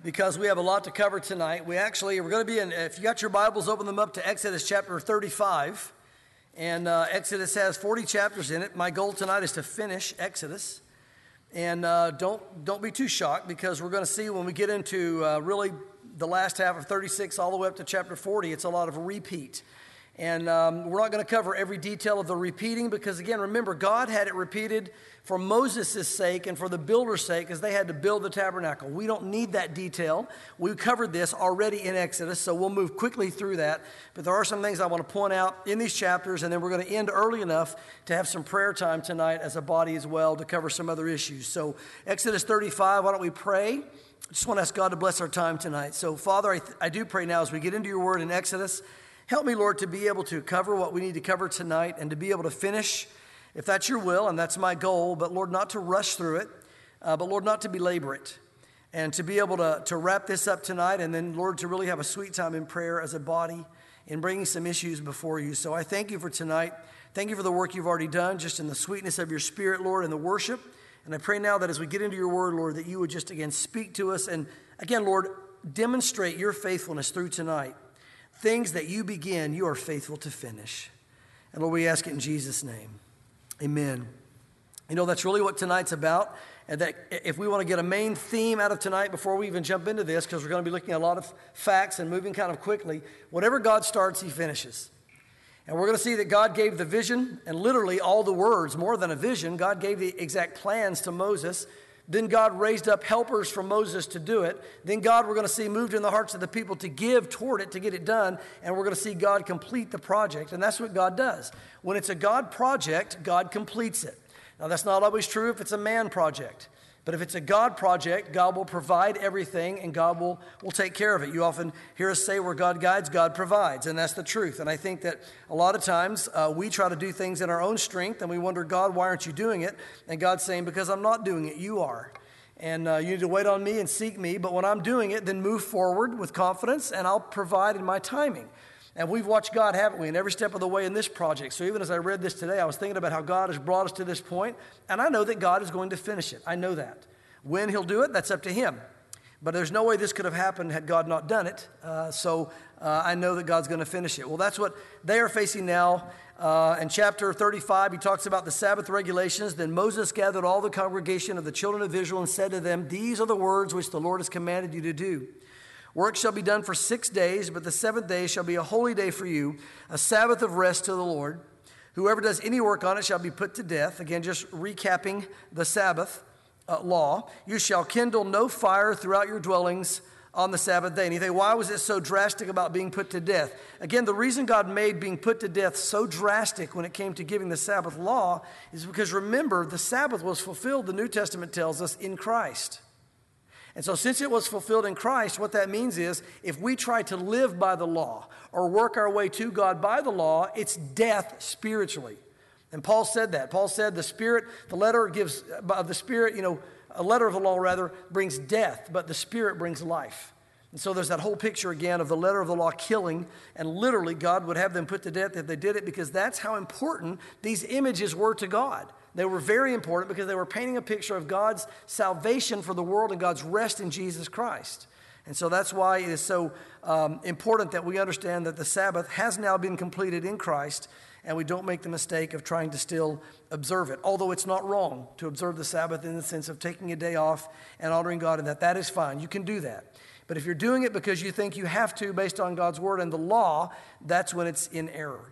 because we have a lot to cover tonight. We're going to be in, if you got your Bibles, open them up to Exodus chapter 35. And Exodus has 40 chapters in it. My goal tonight is to finish Exodus. And don't be too shocked, because we're going to see when we get into really the last half of 36 all the way up to chapter 40, it's a lot of repeat. And we're not going to cover every detail of the repeating, because again, remember, God had it repeated for Moses' sake and for the builder's sake, as they had to build the tabernacle. We don't need that detail. We covered this already in Exodus, so we'll move quickly through that. But there are some things I want to point out in these chapters, and then we're going to end early enough to have some prayer time tonight as a body as well to cover some other issues. So Exodus 35, why don't we pray? I just want to ask God to bless our time tonight. So Father, I do pray now as we get into your word in Exodus, help me, Lord, to be able to cover what we need to cover tonight and to be able to finish, if that's your will, and that's my goal, but Lord, not to rush through it, but Lord, not to belabor it, and to be able to wrap this up tonight, and then, Lord, to really have a sweet time in prayer as a body in bringing some issues before you. So I thank you for tonight. Thank you for the work you've already done, just in the sweetness of your Spirit, Lord, and the worship. And I pray now that as we get into your word, Lord, that you would just again speak to us, and again, Lord, demonstrate your faithfulness through tonight. Things that you begin, you are faithful to finish. And Lord, we ask it in Jesus' name. Amen. You know, that's really what tonight's about. And that if we want to get a main theme out of tonight before we even jump into this, because we're going to be looking at a lot of facts and moving kind of quickly, whatever God starts, he finishes. And we're going to see that God gave the vision and literally all the words, more than a vision. God gave the exact plans to Moses. Then God raised up helpers for Moses to do it. Then God, we're going to see, moved in the hearts of the people to give toward it, to get it done. And we're going to see God complete the project. And that's what God does. When it's a God project, God completes it. Now, that's not always true if it's a man project. But if it's a God project, God will provide everything, and God will take care of it. You often hear us say, where God guides, God provides, and that's the truth. And I think that a lot of times we try to do things in our own strength, and we wonder, God, why aren't you doing it? And God's saying, because I'm not doing it, you are. And you need to wait on me and seek me, but when I'm doing it, then move forward with confidence, and I'll provide in my timing. And we've watched God, haven't we, in every step of the way in this project. So even as I read this today, I was thinking about how God has brought us to this point, and I know that God is going to finish it. I know that. When he'll do it, that's up to him. But there's no way this could have happened had God not done it. So I know that God's going to finish it. Well, that's what they are facing now. In chapter 35, he talks about the Sabbath regulations. Then Moses gathered all the congregation of the children of Israel and said to them, "These are the words which the Lord has commanded you to do. Work shall be done for 6 days, but the seventh day shall be a holy day for you, a Sabbath of rest to the Lord. Whoever does any work on it shall be put to death." Again, just recapping the Sabbath law. "You shall kindle no fire throughout your dwellings on the Sabbath day." And you think, why was it so drastic about being put to death? Again, the reason God made being put to death so drastic when it came to giving the Sabbath law is because, remember, the Sabbath was fulfilled, the New Testament tells us, in Christ. And so since it was fulfilled in Christ, what that means is if we try to live by the law or work our way to God by the law, it's death spiritually. And Paul said that. Paul said the letter gives, of the Spirit, a letter of the law rather, brings death, but the Spirit brings life. And so there's that whole picture again of the letter of the law killing, and literally God would have them put to death if they did it, because that's how important these images were to God. They were very important because they were painting a picture of God's salvation for the world and God's rest in Jesus Christ. And so that's why it is so important that we understand that the Sabbath has now been completed in Christ, and we don't make the mistake of trying to still observe it. Although it's not wrong to observe the Sabbath in the sense of taking a day off and honoring God, and that is fine. You can do that. But if you're doing it because you think you have to based on God's word and the law, that's when it's in error.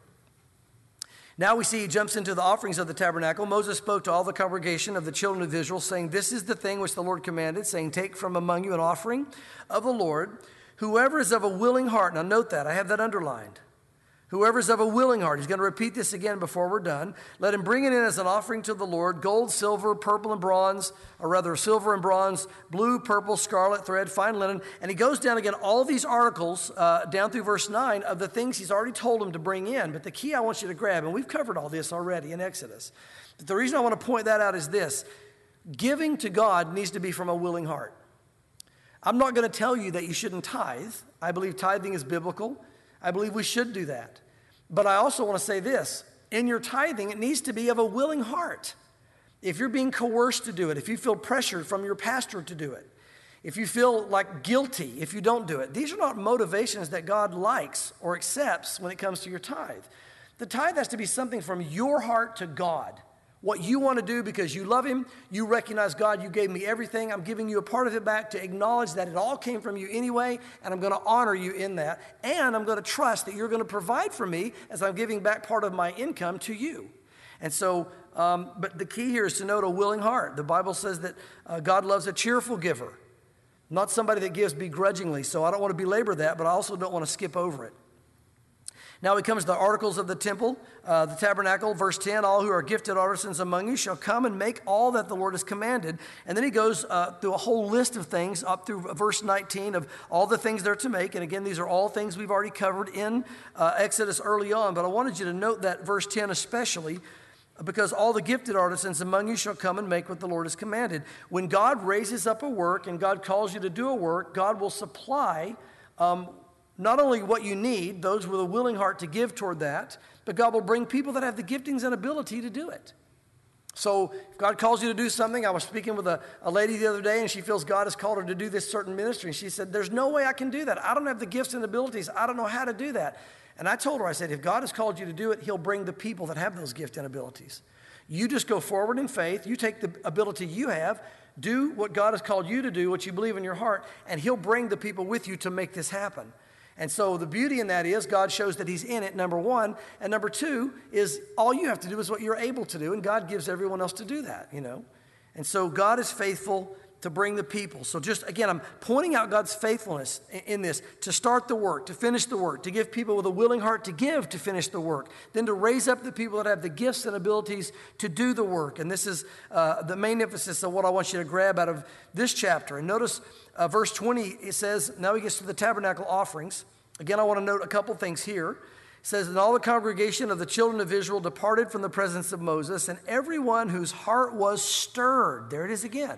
Now we see he jumps into the offerings of the tabernacle. Moses spoke to all the congregation of the children of Israel, saying, "This is the thing which the Lord commanded, saying, take from among you an offering of the Lord. Whoever is of a willing heart," now note that, I have that underlined. "Whoever is of a willing heart," he's going to repeat this again before we're done, "let him bring it in as an offering to the Lord, gold, silver, purple, and bronze," or rather silver and bronze, blue, purple, scarlet, thread, fine linen. And he goes down again, all these articles down through verse 9 of the things he's already told them to bring in. But the key I want you to grab, and we've covered all this already in Exodus, but the reason I want to point that out is this: giving to God needs to be from a willing heart. I'm not going to tell you that you shouldn't tithe. I believe tithing is biblical. I believe we should do that. But I also want to say this: in your tithing, it needs to be of a willing heart. If you're being coerced to do it, if you feel pressured from your pastor to do it, if you feel like guilty if you don't do it, these are not motivations that God likes or accepts when it comes to your tithe. The tithe has to be something from your heart to God. What you want to do because you love Him, you recognize, God, you gave me everything. I'm giving you a part of it back to acknowledge that it all came from you anyway, and I'm going to honor you in that. And I'm going to trust that you're going to provide for me as I'm giving back part of my income to you. And so, but the key here is to note a willing heart. The Bible says that God loves a cheerful giver, not somebody that gives begrudgingly. So I don't want to belabor that, but I also don't want to skip over it. Now it comes to the articles of the temple, the tabernacle, verse 10, all who are gifted artisans among you shall come and make all that the Lord has commanded. And then he goes through a whole list of things up through verse 19 of all the things they're to make. And again, these are all things we've already covered in Exodus early on. But I wanted you to note that verse 10 especially, because all the gifted artisans among you shall come and make what the Lord has commanded. When God raises up a work and God calls you to do a work, God will supply not only what you need, those with a willing heart to give toward that, but God will bring people that have the giftings and ability to do it. So if God calls you to do something, I was speaking with a lady the other day, and she feels God has called her to do this certain ministry. And she said, there's no way I can do that. I don't have the gifts and abilities. I don't know how to do that. And I told her, I said, if God has called you to do it, He'll bring the people that have those gifts and abilities. You just go forward in faith. You take the ability you have, do what God has called you to do, what you believe in your heart, and He'll bring the people with you to make this happen. And so the beauty in that is God shows that He's in it, number one. And number two is all you have to do is what you're able to do, and God gives everyone else to do that, And so God is faithful to bring the people. So just, again, I'm pointing out God's faithfulness in this, to start the work, to finish the work, to give people with a willing heart to give to finish the work, then to raise up the people that have the gifts and abilities to do the work. And this is the main emphasis of what I want you to grab out of this chapter. And notice verse 20, it says, now he gets to the tabernacle offerings. Again, I want to note a couple things here. It says, and all the congregation of the children of Israel departed from the presence of Moses, and everyone whose heart was stirred, there it is again,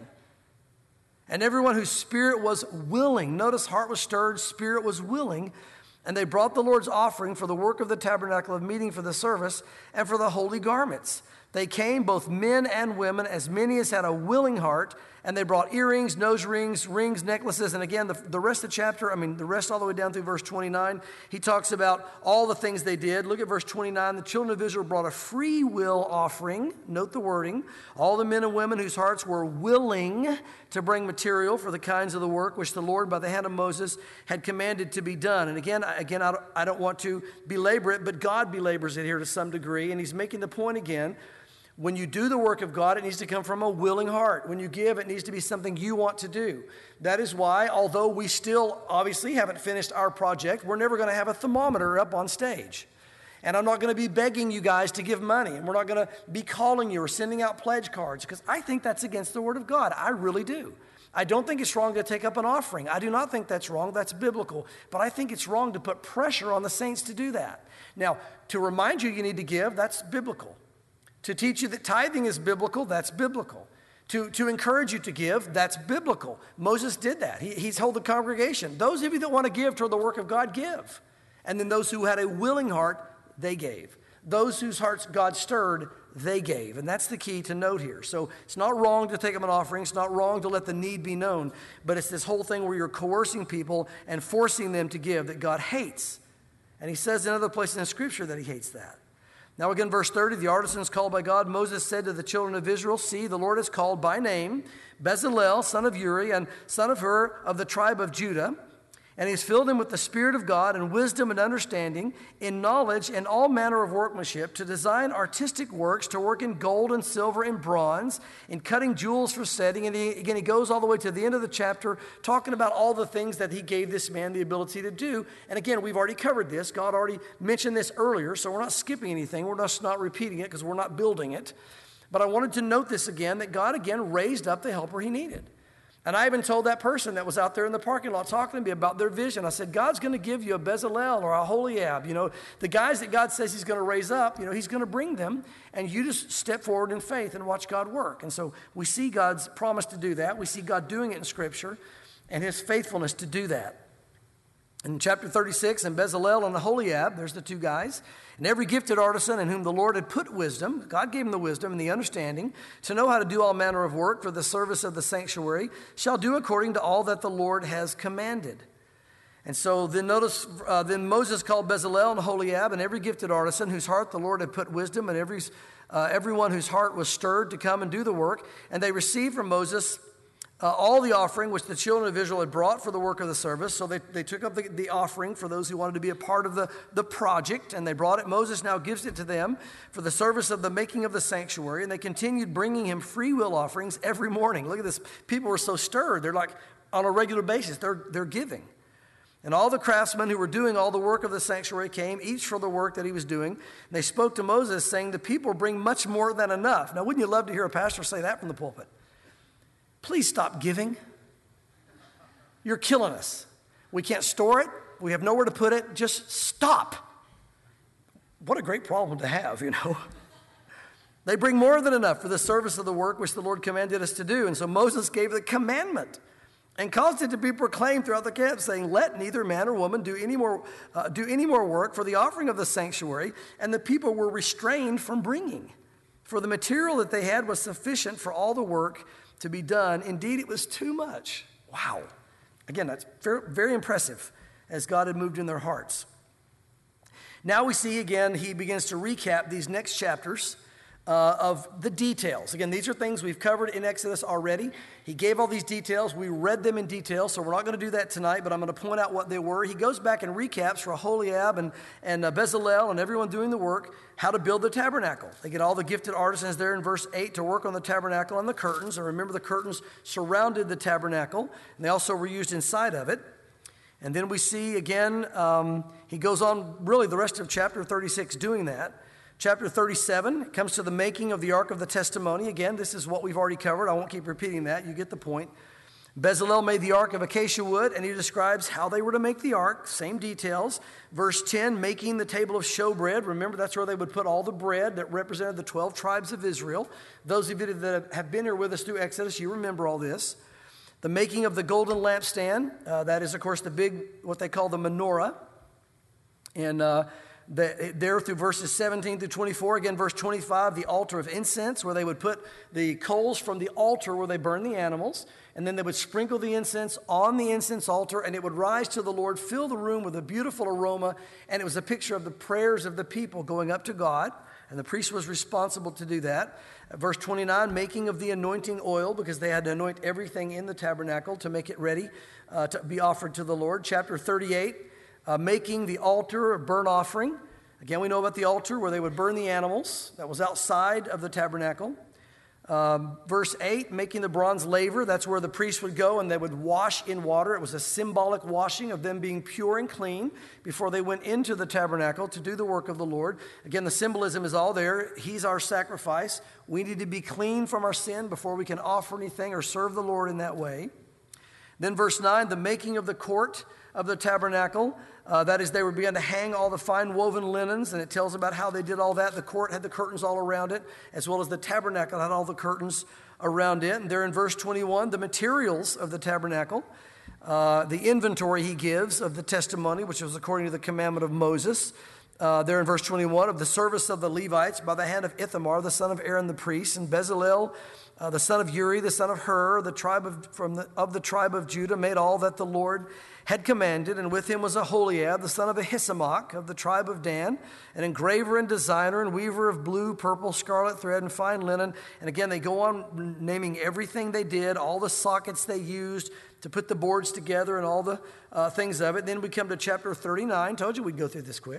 and everyone whose spirit was willing. Notice heart was stirred, spirit was willing. And they brought the Lord's offering for the work of the tabernacle of meeting, for the service, and for the holy garments. They came, both men and women, as many as had a willing heart, and they brought earrings, nose rings, rings, necklaces. And again, the rest of the chapter, the rest all the way down through verse 29, he talks about all the things they did. Look at verse 29. The children of Israel brought a free will offering. Note the wording. All the men and women whose hearts were willing to bring material for the kinds of the work which the Lord, by the hand of Moses, had commanded to be done. And again, I don't want to belabor it, but God belabors it here to some degree. And he's making the point again. When you do the work of God, it needs to come from a willing heart. When you give, it needs to be something you want to do. That is why, although we still obviously haven't finished our project, we're never going to have a thermometer up on stage. And I'm not going to be begging you guys to give money. And we're not going to be calling you or sending out pledge cards, because I think that's against the Word of God. I really do. I don't think it's wrong to take up an offering. I do not think that's wrong. That's biblical. But I think it's wrong to put pressure on the saints to do that. Now, to remind you need to give, that's biblical. To teach you that tithing is biblical, that's biblical. To encourage you to give, that's biblical. Moses did that. He told the congregation, those of you that want to give toward the work of God, give. And then those who had a willing heart, they gave. Those whose hearts God stirred, they gave. And that's the key to note here. So it's not wrong to take up an offering. It's not wrong to let the need be known. But it's this whole thing where you're coercing people and forcing them to give that God hates. And he says in other places in Scripture that he hates that. Now again, verse 30, the artisans called by God, Moses said to the children of Israel, see, the Lord has called by name Bezalel, son of Uri, and son of Hur, of the tribe of Judah. And he's filled him with the Spirit of God and wisdom and understanding, in knowledge and all manner of workmanship, to design artistic works, to work in gold and silver and bronze, in cutting jewels for setting. And he goes all the way to the end of the chapter, talking about all the things that he gave this man the ability to do. And again, we've already covered this. God already mentioned this earlier, so we're not skipping anything. We're just not repeating it because we're not building it. But I wanted to note this again, that God again raised up the helper he needed. And I even told that person that was out there in the parking lot talking to me about their vision. I said, God's going to give you a Bezalel or a Holiab. The guys that God says he's going to raise up, he's going to bring them. And you just step forward in faith and watch God work. And so we see God's promise to do that. We see God doing it in Scripture and his faithfulness to do that. In chapter 36, and Bezalel and Aholiab, there's the two guys, and every gifted artisan in whom the Lord had put wisdom, God gave him the wisdom and the understanding to know how to do all manner of work for the service of the sanctuary, shall do according to all that the Lord has commanded. And so then notice, then Moses called Bezalel and Aholiab and every gifted artisan whose heart the Lord had put wisdom, and everyone whose heart was stirred to come and do the work. And they received from Moses all the offering which the children of Israel had brought for the work of the service. So they took up the offering for those who wanted to be a part of the project, and they brought it. Moses now gives it to them for the service of the making of the sanctuary, and they continued bringing him free will offerings every morning. Look at this. People were so stirred. They're like, on a regular basis, they're giving. And all the craftsmen who were doing all the work of the sanctuary came, each for the work that he was doing. And they spoke to Moses, saying, the people bring much more than enough. Now, wouldn't you love to hear a pastor say that from the pulpit? Please stop giving. You're killing us. We can't store it. We have nowhere to put it. Just stop. What a great problem to have, you know. They bring more than enough for the service of the work which the Lord commanded us to do. And so Moses gave the commandment and caused it to be proclaimed throughout the camp, saying, let neither man or woman do any more work for the offering of the sanctuary. And the people were restrained from bringing, for the material that they had was sufficient for all the work to be done. Indeed, it was too much. Wow. Again, that's very, very impressive as God had moved in their hearts. Now we see again, he begins to recap these next chapters of the details. Again, these are things we've covered in Exodus already. He gave all these details. We read them in detail, so we're not going to do that tonight, but I'm going to point out what they were. He goes back and recaps for Aholiab and Bezalel and everyone doing the work, how to build the tabernacle. They get all the gifted artisans there in verse 8 to work on the tabernacle and the curtains. And remember, the curtains surrounded the tabernacle, and they also were used inside of it. And then we see again, he goes on really the rest of chapter 36 doing that. Chapter 37 comes to the making of the Ark of the Testimony. Again, this is what we've already covered. I won't keep repeating that. You get the point. Bezalel made the Ark of acacia wood, and he describes how they were to make the Ark. Same details. Verse 10, making the table of showbread. Remember, that's where they would put all the bread that represented the 12 tribes of Israel. Those of you that have been here with us through Exodus, you remember all this. The making of the golden lampstand. That is, of course, the big, what they call the menorah. And there through verses 17 through 24. Again, verse 25, the altar of incense, where they would put the coals from the altar where they burn the animals, and then they would sprinkle the incense on the incense altar, and it would rise to the Lord, fill the room with a beautiful aroma, and it was a picture of the prayers of the people going up to God, and the priest was responsible to do that. Verse 29, making of the anointing oil, because they had to anoint everything in the tabernacle to make it ready to be offered to the Lord. Chapter 38, making the altar of burnt offering. Again, we know about the altar where they would burn the animals. That was outside of the tabernacle. Verse 8, making the bronze laver. That's where the priests would go and they would wash in water. It was a symbolic washing of them being pure and clean before they went into the tabernacle to do the work of the Lord. Again, the symbolism is all there. He's our sacrifice. We need to be clean from our sin before we can offer anything or serve the Lord in that way. Then verse 9, the making of the court of the tabernacle. That is, they were beginning to hang all the fine woven linens, and it tells about how they did all that. The court had the curtains all around it, as well as the tabernacle had all the curtains around it. And there in verse 21, the materials of the tabernacle, the inventory he gives of the testimony, which was according to the commandment of Moses. There in verse 21, of the service of the Levites by the hand of Ithamar, the son of Aaron the priest, and Bezalel, the son of Uri, the son of Hur, the tribe of the tribe of Judah, made all that the Lord had commanded, and with him was Aholiab, the son of Ahisamach, of the tribe of Dan, an engraver and designer and weaver of blue, purple, scarlet thread, and fine linen. And again, they go on naming everything they did, all the sockets they used to put the boards together and all the things of it. Then we come to chapter 39. Told you we'd go through this quick.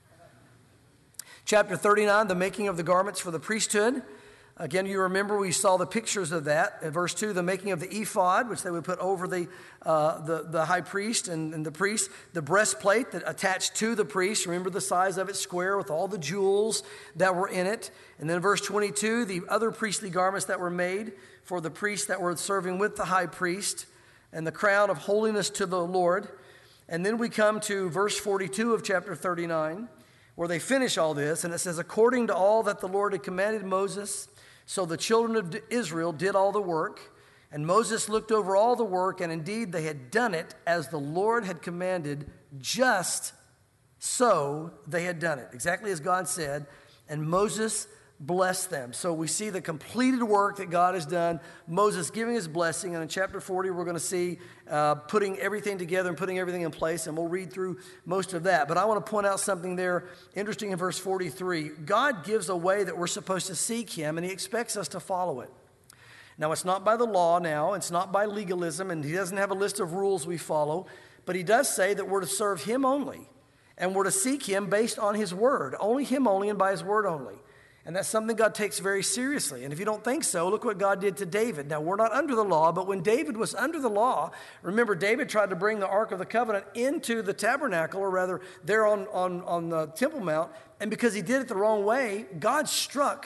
Chapter 39, the making of the garments for the priesthood. Again, you remember we saw the pictures of that. In verse 2, the making of the ephod, which they would put over the high priest and the priest. The breastplate that attached to the priest. Remember the size of it, square with all the jewels that were in it. And then verse 22, the other priestly garments that were made for the priests that were serving with the high priest. And the crown of holiness to the Lord. And then we come to verse 42 of chapter 39, where they finish all this. And it says, according to all that the Lord had commanded Moses, so the children of Israel did all the work. And Moses looked over all the work, and indeed they had done it as the Lord had commanded, just so they had done it, exactly as God said. And Moses blessed them. So we see the completed work that God has done, Moses giving his blessing, and in chapter 40 we're going to see putting everything together and putting everything in place, and we'll read through most of that. But I want to point out something there interesting in verse 43. God gives a way that we're supposed to seek him, and he expects us to follow it. Now, it's not by the law now, it's not by legalism, and he doesn't have a list of rules we follow, but he does say that we're to serve him only, and we're to seek him based on his word, only him only and by his word only. And that's something God takes very seriously. And if you don't think so, look what God did to David. Now, we're not under the law, but when David was under the law, remember, David tried to bring the Ark of the Covenant into the tabernacle, or rather, there on the Temple Mount. And because he did it the wrong way, God struck,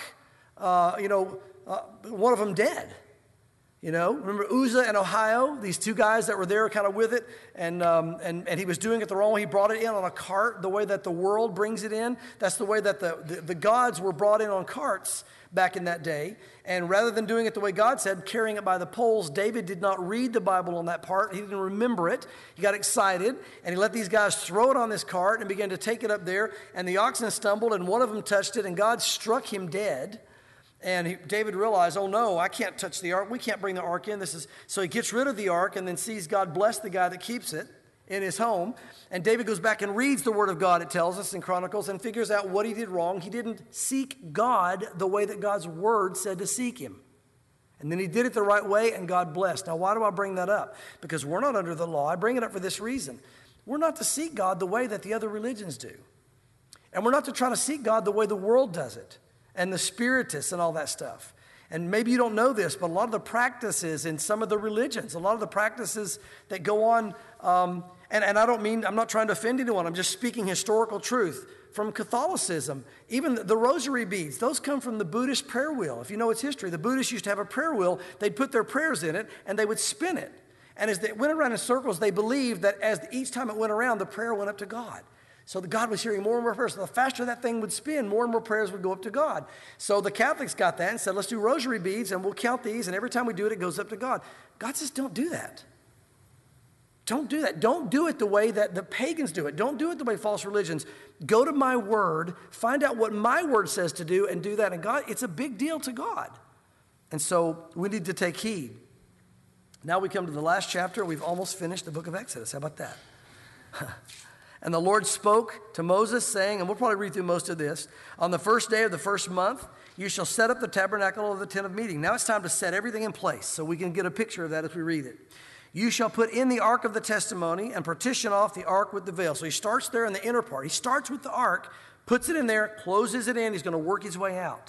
one of them dead. Remember Uzzah and Ahio, these two guys that were there kind of with it, and he was doing it the wrong way. He brought it in on a cart, the way that the world brings it in. That's the way that the gods were brought in on carts back in that day. And rather than doing it the way God said, carrying it by the poles, David did not read the Bible on that part. He didn't remember it. He got excited, and he let these guys throw it on this cart and began to take it up there. And the oxen stumbled, and one of them touched it, and God struck him dead. And David realized, oh no, I can't touch the ark. We can't bring the ark in. So he gets rid of the ark and then sees God bless the guy that keeps it in his home. And David goes back and reads the word of God, it tells us in Chronicles, and figures out what he did wrong. He didn't seek God the way that God's word said to seek him. And then he did it the right way, and God blessed. Now, why do I bring that up? Because we're not under the law. I bring it up for this reason. We're not to seek God the way that the other religions do. And we're not to try to seek God the way the world does it, and the spiritists and all that stuff. And maybe you don't know this, but a lot of the practices in some of the religions, a lot of the practices that go on, and I'm not trying to offend anyone, I'm just speaking historical truth. From Catholicism, even the rosary beads, those come from the Buddhist prayer wheel. If you know its history, the Buddhists used to have a prayer wheel. They'd put their prayers in it, and they would spin it. And as they went around in circles, they believed that as each time it went around, the prayer went up to God. So God was hearing more and more prayers. So the faster that thing would spin, more and more prayers would go up to God. So the Catholics got that and said, let's do rosary beads, and we'll count these, and every time we do it, it goes up to God. God says, don't do that. Don't do that. Don't do it the way that the pagans do it. Don't do it the way false religions. Go to my word, find out what my word says to do, and do that. And God, it's a big deal to God. And so we need to take heed. Now we come to the last chapter. We've almost finished the book of Exodus. How about that? And the Lord spoke to Moses, saying, and we'll probably read through most of this, on the first day of the first month, you shall set up the tabernacle of the tent of meeting. Now it's time to set everything in place so we can get a picture of that as we read it. You shall put in the ark of the testimony and partition off the ark with the veil. So he starts there in the inner part. He starts with the ark, puts it in there, closes it in. He's going to work his way out.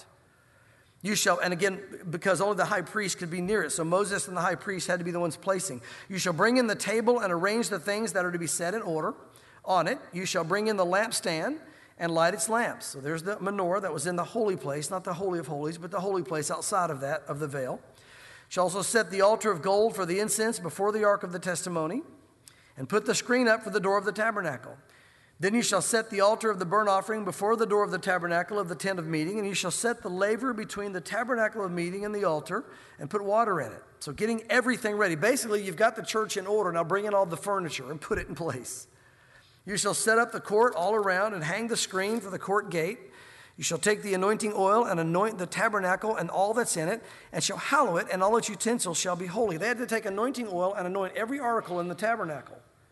You shall, and again, because only the high priest could be near it, so Moses and the high priest had to be the ones placing. You shall bring in the table and arrange the things that are to be set in order. On it, you shall bring in the lampstand and light its lamps. So there's the menorah that was in the holy place, not the Holy of Holies, but the holy place outside of that, of the veil. Shall also set the altar of gold for the incense before the ark of the testimony, and put the screen up for the door of the tabernacle. Then you shall set the altar of the burnt offering before the door of the tabernacle of the tent of meeting, and you shall set the laver between the tabernacle of meeting and the altar, and put water in it. So getting everything ready. Basically, you've got the church in order. Now bring in all the furniture and put it in place. You shall set up the court all around and hang the screen for the court gate. You shall take the anointing oil and anoint the tabernacle and all that's in it, and shall hallow it, and all its utensils shall be holy. They had to take anointing oil and anoint every article in the tabernacle.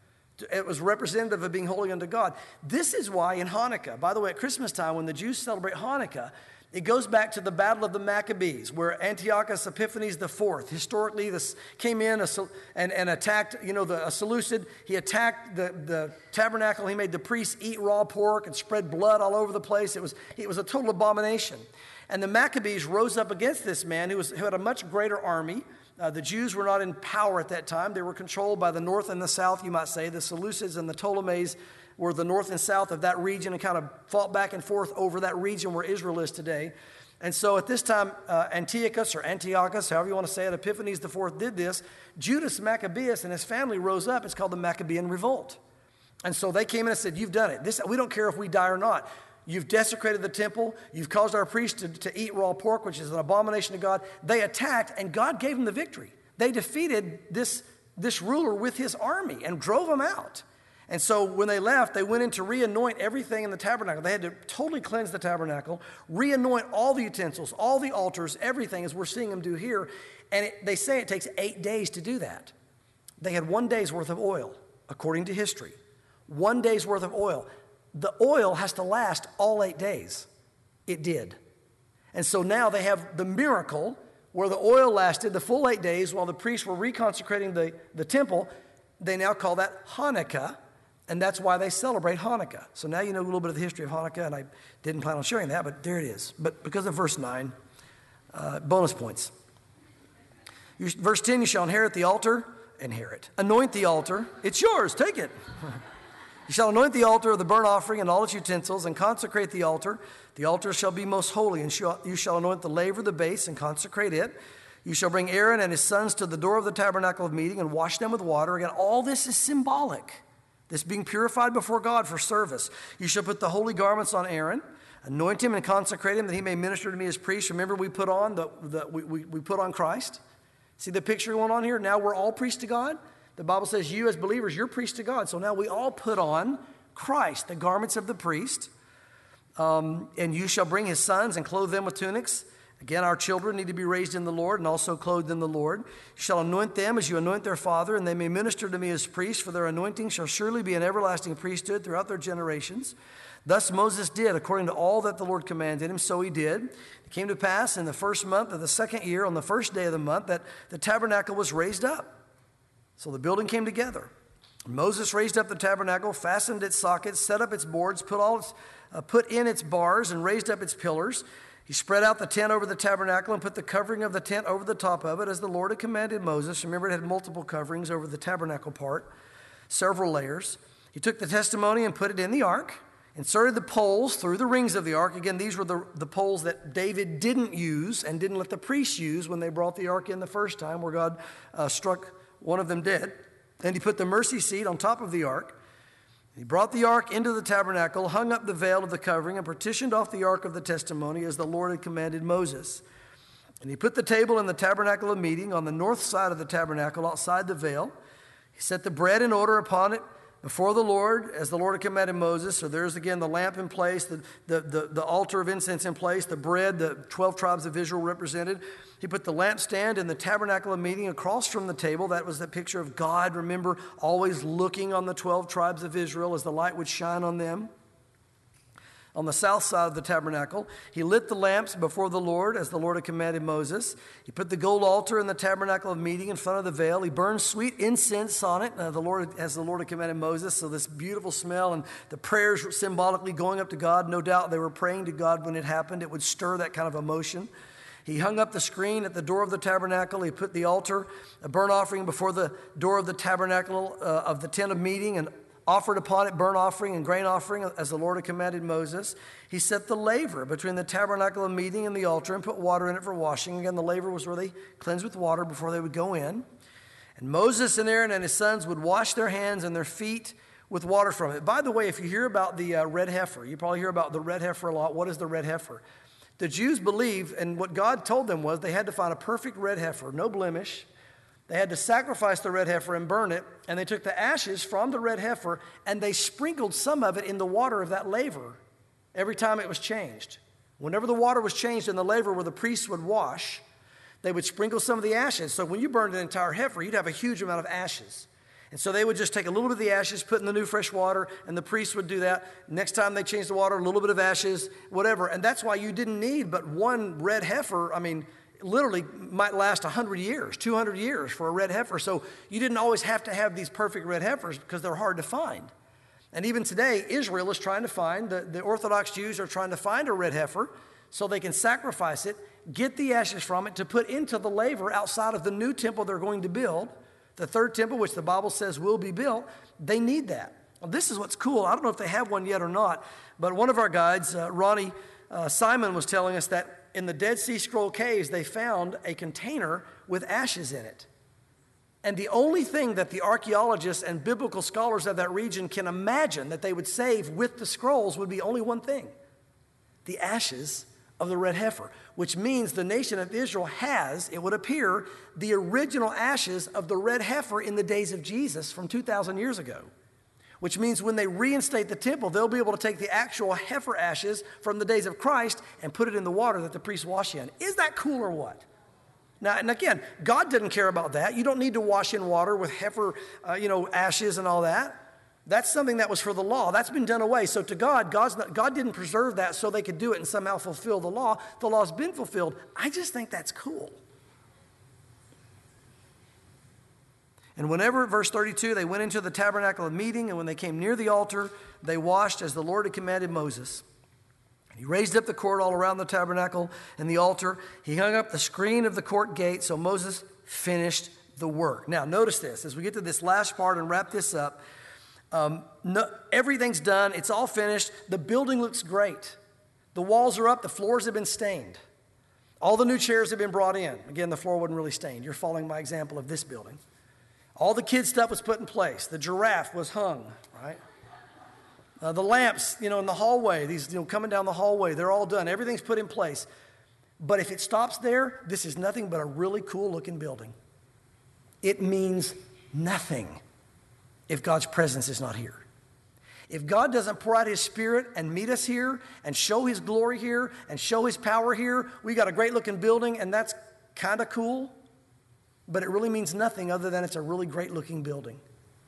It was representative of being holy unto God. This is why in Hanukkah, by the way, at Christmas time, when the Jews celebrate Hanukkah, it goes back to the Battle of the Maccabees, where Antiochus Epiphanes IV, historically, came in and attacked, the Seleucid. He attacked the tabernacle. He made the priests eat raw pork and spread blood all over the place. It was a total abomination. And the Maccabees rose up against this man who had a much greater army. The Jews were not in power at that time. They were controlled by the north and the south, you might say. The Seleucids and the Ptolemies were the north and south of that region and kind of fought back and forth over that region where Israel is today. And so at this time, Antiochus, however you want to say it, Epiphanes IV did this. Judas Maccabeus and his family rose up. It's called the Maccabean Revolt. And so they came in and said, you've done it. We don't care if we die or not. You've desecrated the temple. You've caused our priests to eat raw pork, which is an abomination to God. They attacked, and God gave them the victory. They defeated this ruler with his army and drove him out. And so when they left, they went in to re-anoint everything in the tabernacle. They had to totally cleanse the tabernacle, re-anoint all the utensils, all the altars, everything, as we're seeing them do here. And they say it takes 8 days to do that. They had 1 day's worth of oil, according to history. 1 day's worth of oil. The oil has to last all 8 days. It did. And so now they have the miracle where the oil lasted the full 8 days while the priests were reconsecrating the temple. They now call that Hanukkah. And that's why they celebrate Hanukkah. So now you know a little bit of the history of Hanukkah, and I didn't plan on sharing that, but there it is. But because of verse 9, bonus points. Verse 10, you shall inherit the altar. Anoint the altar. It's yours. Take it. You shall anoint the altar of the burnt offering and all its utensils, and consecrate the altar. The altar shall be most holy, and you shall anoint the laver, the base, and consecrate it. You shall bring Aaron and his sons to the door of the tabernacle of meeting and wash them with water. Again, all this is symbolic. This being purified before God for service. You shall put the holy garments on Aaron, anoint him and consecrate him that he may minister to me as priest. Remember, we put on we put on Christ. See the picture going on here? Now we're all priests to God. The Bible says you as believers, you're priests to God. So now we all put on Christ, the garments of the priest. And you shall bring his sons and clothe them with tunics. Again, our children need to be raised in the Lord and also clothed in the Lord. You shall anoint them as you anoint their father, and they may minister to me as priests, for their anointing shall surely be an everlasting priesthood throughout their generations. Thus Moses did, according to all that the Lord commanded him, so he did. It came to pass in the first month of the second year, on the first day of the month, that the tabernacle was raised up. So the building came together. Moses raised up the tabernacle, fastened its sockets, set up its boards, put in its bars, and raised up its pillars. He spread out the tent over the tabernacle and put the covering of the tent over the top of it, as the Lord had commanded Moses. Remember, it had multiple coverings over the tabernacle part, several layers. He took the testimony and put it in the ark, inserted the poles through the rings of the ark. Again, these were the poles that David didn't use and didn't let the priests use when they brought the ark in the first time, where God struck one of them dead. And he put the mercy seat on top of the ark. He brought the ark into the tabernacle, hung up the veil of the covering, and partitioned off the ark of the testimony as the Lord had commanded Moses. And he put the table in the tabernacle of meeting on the north side of the tabernacle outside the veil. He set the bread in order upon it before the Lord as the Lord had commanded Moses. So there's again the lamp in place, the altar of incense in place, the bread, the 12 tribes of Israel represented. He put the lampstand in the tabernacle of meeting across from the table. That was the picture of God, remember, always looking on the 12 tribes of Israel as the light would shine on them. On the south side of the tabernacle, he lit the lamps before the Lord as the Lord had commanded Moses. He put the gold altar in the tabernacle of meeting in front of the veil. He burned sweet incense on it as the Lord had commanded Moses. So this beautiful smell, and the prayers were symbolically going up to God. No doubt they were praying to God when it happened. It would stir that kind of emotion. He hung up the screen at the door of the tabernacle. He put the altar, a burnt offering before the door of the tabernacle of the tent of meeting, and offered upon it burnt offering and grain offering as the Lord had commanded Moses. He set the laver between the tabernacle of meeting and the altar and put water in it for washing. Again, the laver was where they cleansed with water before they would go in. And Moses and Aaron and his sons would wash their hands and their feet with water from it. By the way, if you hear about the red heifer, you probably hear about the red heifer a lot. What is the red heifer? The Jews believe, and what God told them was they had to find a perfect red heifer, no blemish. They had to sacrifice the red heifer and burn it, and they took the ashes from the red heifer, and they sprinkled some of it in the water of that laver every time it was changed. Whenever the water was changed in the laver where the priests would wash, they would sprinkle some of the ashes. So when you burned an entire heifer, you'd have a huge amount of ashes. And so they would just take a little bit of the ashes, put in the new fresh water, and the priests would do that. Next time they changed the water, a little bit of ashes, whatever. And that's why you didn't need but one red heifer. I mean, literally might last 100 years, 200 years for a red heifer. So you didn't always have to have these perfect red heifers because they're hard to find. And even today, Israel is trying to find, the Orthodox Jews are trying to find a red heifer so they can sacrifice it, get the ashes from it to put into the laver outside of the new temple they're going to build. The third temple, which the Bible says will be built, they need that. Well, this is what's cool. I don't know if they have one yet or not, but one of our guides, Ronnie Simon, was telling us that in the Dead Sea Scroll caves, they found a container with ashes in it. And the only thing that the archaeologists and biblical scholars of that region can imagine that they would save with the scrolls would be only one thing: the ashes of the red heifer, which means the nation of Israel has, it would appear, the original ashes of the red heifer in the days of Jesus from 2,000 years ago. Which means when they reinstate the temple, they'll be able to take the actual heifer ashes from the days of Christ and put it in the water that the priests wash in. Is that cool or what? Now, and again, God didn't care about that. You don't need to wash in water with heifer, ashes and all that. That's something that was for the law. That's been done away. So to God, God didn't preserve that so they could do it and somehow fulfill the law. The law's been fulfilled. I just think that's cool. And whenever, verse 32, they went into the tabernacle of meeting, and when they came near the altar, they washed as the Lord had commanded Moses. He raised up the court all around the tabernacle and the altar. He hung up the screen of the court gate, so Moses finished the work. Now, notice this. As we get to this last part and wrap this up, everything's done. It's all finished. The building looks great. The walls are up. The floors have been stained. All the new chairs have been brought in. Again, the floor wasn't really stained. You're following my example of this building. All the kids' stuff was put in place. The giraffe was hung, right? The lamps, in the hallway, these, coming down the hallway, they're all done. Everything's put in place. But if it stops there, this is nothing but a really cool-looking building. It means nothing if God's presence is not here. If God doesn't pour out his Spirit and meet us here and show his glory here and show his power here, we got a great-looking building, and that's kind of cool, but it really means nothing other than it's a really great-looking building.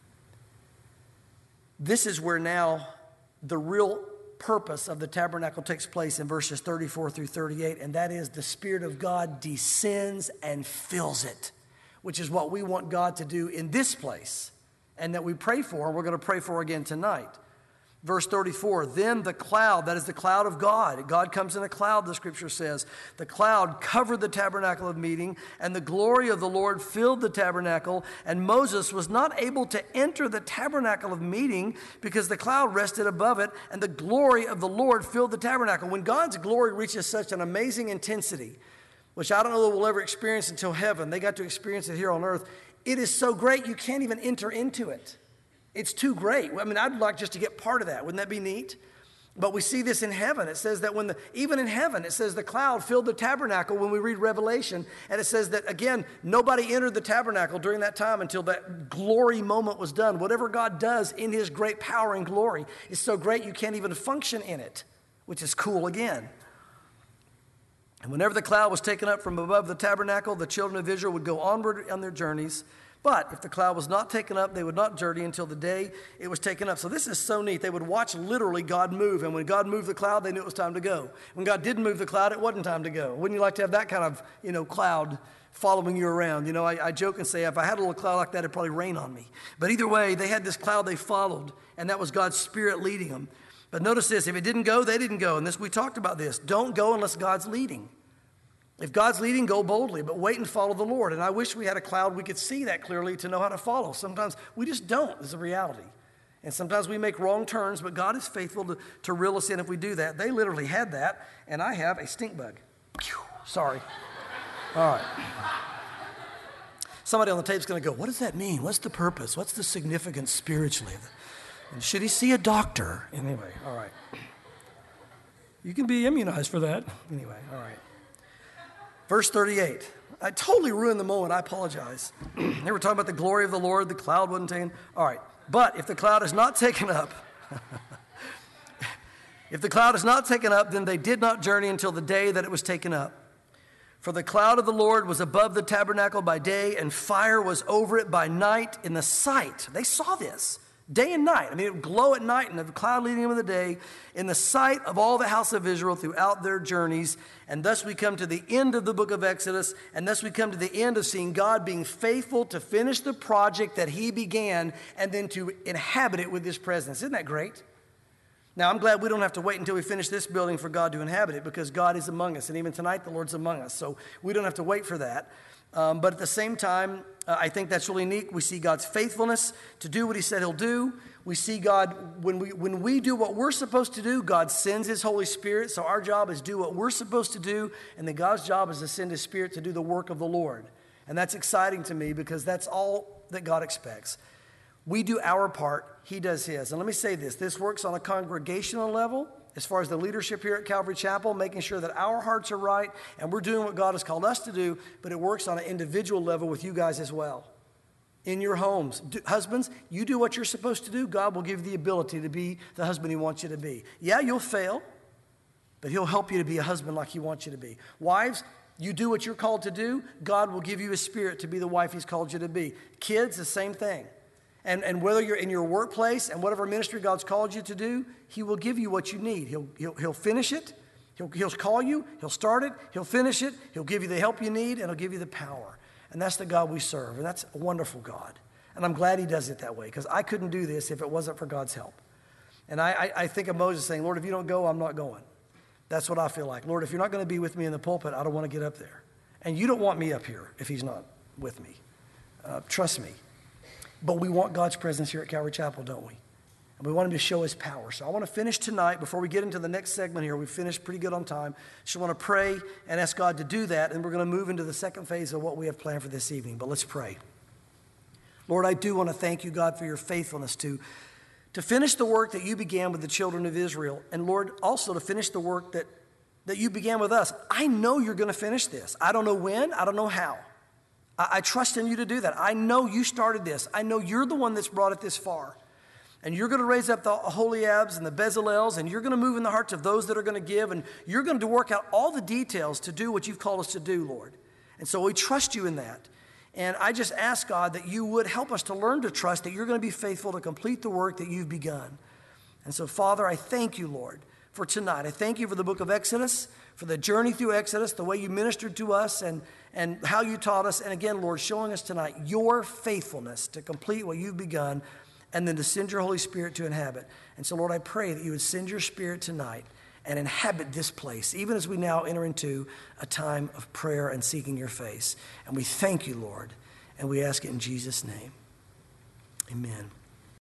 This is where now the real purpose of the tabernacle takes place in verses 34 through 38, and that is the Spirit of God descends and fills it, which is what we want God to do in this place and that we pray for, and we're going to pray for again tonight. Verse 34, then the cloud, that is the cloud of God. God comes in a cloud, the scripture says. The cloud covered the tabernacle of meeting, and the glory of the Lord filled the tabernacle, and Moses was not able to enter the tabernacle of meeting because the cloud rested above it, and the glory of the Lord filled the tabernacle. When God's glory reaches such an amazing intensity, which I don't know that we'll ever experience until heaven, they got to experience it here on earth, it is so great you can't even enter into it. It's too great. I mean, I'd like just to get part of that. Wouldn't that be neat? But we see this in heaven. It says that even in heaven, it says the cloud filled the tabernacle when we read Revelation. And it says that, again, nobody entered the tabernacle during that time until that glory moment was done. Whatever God does in his great power and glory is so great you can't even function in it, which is cool again. And whenever the cloud was taken up from above the tabernacle, the children of Israel would go onward on their journeys. But if the cloud was not taken up, they would not journey until the day it was taken up. So this is so neat. They would watch literally God move. And when God moved the cloud, they knew it was time to go. When God didn't move the cloud, it wasn't time to go. Wouldn't you like to have that kind of, cloud following you around? I joke and say, if I had a little cloud like that, it'd probably rain on me. But either way, they had this cloud they followed, and that was God's Spirit leading them. But notice this, if it didn't go, they didn't go. And we talked about this. Don't go unless God's leading. If God's leading, go boldly, but wait and follow the Lord. And I wish we had a cloud we could see that clearly to know how to follow. Sometimes we just don't, is a reality. And sometimes we make wrong turns, but God is faithful to reel us in if we do that. They literally had that, and I have a stink bug. Sorry. All right. Somebody on the tape's going to go, what does that mean? What's the purpose? What's the significance spiritually? And should he see a doctor? Anyway, all right. You can be immunized for that. Anyway, all right. Verse 38. I totally ruined the moment. I apologize. They were talking about the glory of the Lord. The cloud wasn't taken. All right. But if the cloud is not taken up, then they did not journey until the day that it was taken up. For the cloud of the Lord was above the tabernacle by day, and fire was over it by night in the sight. They saw this. Day and night. I mean, it would glow at night and the cloud leading them in the day in the sight of all the house of Israel throughout their journeys. And thus we come to the end of the book of Exodus. And thus we come to the end of seeing God being faithful to finish the project that he began and then to inhabit it with his presence. Isn't that great? Now, I'm glad we don't have to wait until we finish this building for God to inhabit it, because God is among us. And even tonight, the Lord's among us. So we don't have to wait for that. But at the same time, I think that's really neat. We see God's faithfulness to do what he said he'll do. We see God, when we do what we're supposed to do, God sends his Holy Spirit. So our job is do what we're supposed to do. And then God's job is to send his Spirit to do the work of the Lord. And that's exciting to me, because that's all that God expects. We do our part. He does his. And let me say this. This works on a congregational level. as far as the leadership here at Calvary Chapel, making sure that our hearts are right and we're doing what God has called us to do, but it works on an individual level with you guys as well. In your homes. Husbands, you do what you're supposed to do. God will give you the ability to be the husband he wants you to be. Yeah, you'll fail, but he'll help you to be a husband like he wants you to be. Wives, you do what you're called to do. God will give you a spirit to be the wife he's called you to be. Kids, the same thing. And whether you're in your workplace and whatever ministry God's called you to do, he will give you what you need. He'll finish it. He'll call you. He'll start it. He'll finish it. He'll give you the help you need, and he'll give you the power. And that's the God we serve, and that's a wonderful God. And I'm glad he does it that way, because I couldn't do this if it wasn't for God's help. And I think of Moses saying, Lord, if you don't go, I'm not going. That's what I feel like. Lord, if you're not going to be with me in the pulpit, I don't want to get up there. And you don't want me up here if he's not with me. Trust me. But we want God's presence here at Calvary Chapel, don't we? And we want him to show his power. So I want to finish tonight, before we get into the next segment here. We finished pretty good on time. Just want to pray and ask God to do that, and we're going to move into the second phase of what we have planned for this evening. But let's pray. Lord, I do want to thank you, God, for your faithfulness to finish the work that you began with the children of Israel. And Lord, also to finish the work that you began with us. I know you're going to finish this. I don't know when. I don't know how. I trust in you to do that. I know you started this. I know you're the one that's brought it this far. And you're going to raise up the Aholiabs and the Bezalels, and you're going to move in the hearts of those that are going to give, and you're going to work out all the details to do what you've called us to do, Lord. And so we trust you in that. And I just ask, God, that you would help us to learn to trust that you're going to be faithful to complete the work that you've begun. And so, Father, I thank you, Lord, for tonight. I thank you for the book of Exodus, for the journey through Exodus, the way you ministered to us and how you taught us. And again, Lord, showing us tonight your faithfulness to complete what you've begun, and then to send your Holy Spirit to inhabit. And so, Lord, I pray that you would send your Spirit tonight and inhabit this place, even as we now enter into a time of prayer and seeking your face. And we thank you, Lord, and we ask it in Jesus' name. Amen.